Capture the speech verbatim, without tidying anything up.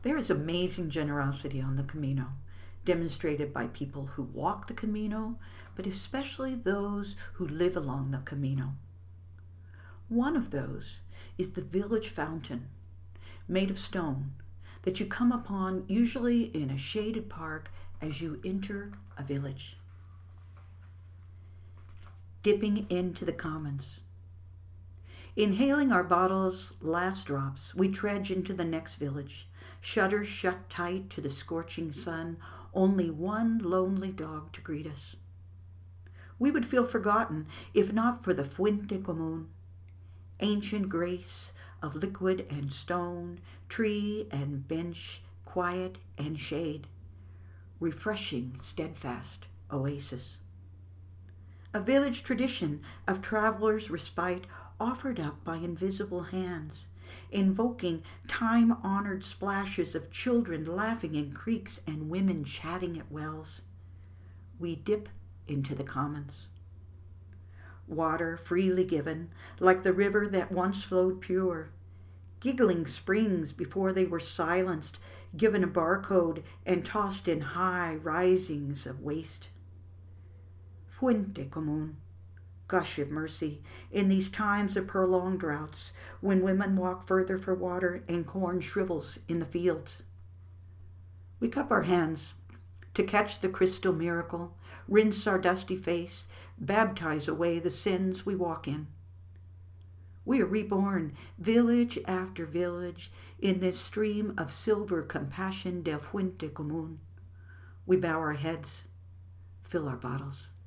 There is amazing generosity on the Camino, demonstrated by people who walk the Camino, but especially those who live along the Camino. One of those is the village fountain, made of stone, that you come upon usually in a shaded park as you enter a village. Dipping into the commons. Inhaling our bottle's last drops, we trudge into the next village, shutters shut tight to the scorching sun, only one lonely dog to greet us. We would feel forgotten if not for the Fuente Común, ancient grace of liquid and stone, tree and bench, quiet and shade, refreshing, steadfast oasis. A village tradition of travelers' respite offered up by invisible hands, invoking time-honored splashes of children laughing in creeks and women chatting at wells. We dip into the commons. Water freely given, like the river that once flowed pure. Giggling springs before they were silenced, given a barcode and tossed in high risings of waste. Fuente Común. Gush of mercy, in these times of prolonged droughts, when women walk further for water and corn shrivels in the fields. We cup our hands to catch the crystal miracle, rinse our dusty face, baptize away the sins we walk in. We are reborn, village after village, in this stream of silver compassion del Fuente Común. We bow our heads, fill our bottles.